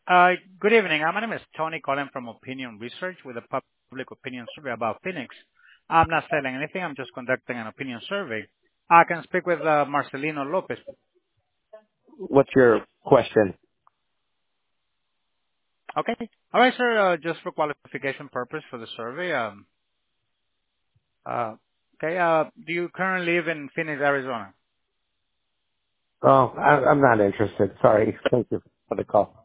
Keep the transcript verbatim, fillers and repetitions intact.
Uh, Good evening. Uh, My name is Tony calling from Opinion Research with a public opinion survey about Phoenix. I'm not selling anything. I'm just conducting an opinion survey. I can speak with uh, Marcelino Lopez. What's your question? Okay. All right, sir. Uh, just for qualification purpose for the survey. Um, uh, okay. Uh, do you currently live in Phoenix, Arizona? Oh, I, I'm not interested. Sorry. Thank you for the call.